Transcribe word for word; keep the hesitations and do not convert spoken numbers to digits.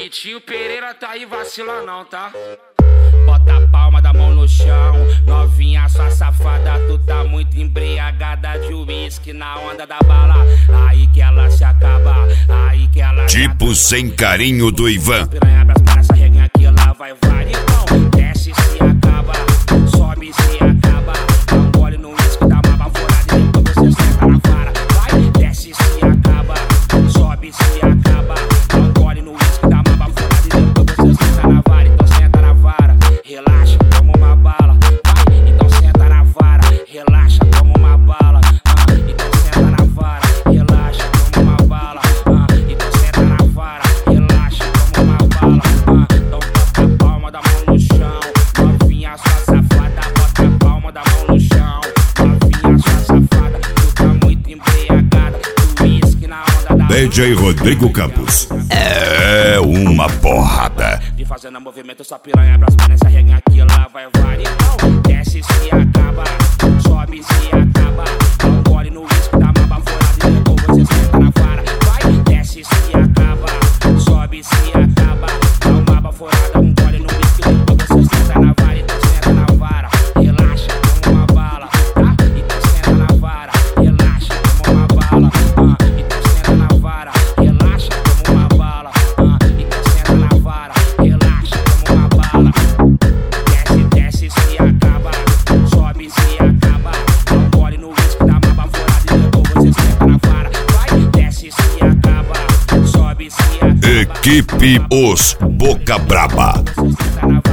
Vitinho Pereira tá aí, vacila não, tá? Bota a palma da mão no chão, novinha, sua safada, tu tá muito embriagada de uísque na onda da bala. Aí que ela se acaba, aí que ela Tipo sem carinho do Ivan. Piranha, abraça para essa reguinha aqui, lá vai varicão. Desce se acaba, sobe se acaba. Dá um gole no uísque, dá uma baforada e depois você senta na vara. Vai, desce se acaba, sobe se acaba. Dá um gole no uísque, dá uma baforada e depois você senta na vara. Então senta na vara, relaxa, toma uma bala. Vai, então senta na vara, relaxa, toma uma bala. Ah, então senta na vara, relaxa, toma uma bala. Ah, então senta na vara, relaxa, toma uma bala. Ah, então bota a palma da mão no chão, novinha, sua safada. Bota a palma da mão no chão, novinha, sua safada. Tu tá muito embriagada, do uísque na onda da D J Rodrigo Campos. É uma porrada. de fazendo movimento, sua piranha, abraça para essa reguinha aqui, lá vai varicão. Desce se acaba, sobe se acaba. Dá um gole no uísque, dá uma baforada e depois você senta na vara. Vai, desce se acaba, sobe se acaba. Dá uma baforada, um gole no uísque, depois você senta na vara. Então senta na vara, relaxa, toma uma bala, tá? Então senta na vara, relaxa, toma uma bala. Ah, então senta na vara, relaxa, toma uma bala. Ah, então senta na vara, relaxa, toma uma bala. Desce, desce, se acaba, sobe, se acaba. Dá um gole no uísque, dá uma baforada e depois você senta na vara. Vai, desce, se acaba, sobe, se acaba. Equipe Os Boca Braba. Você senta na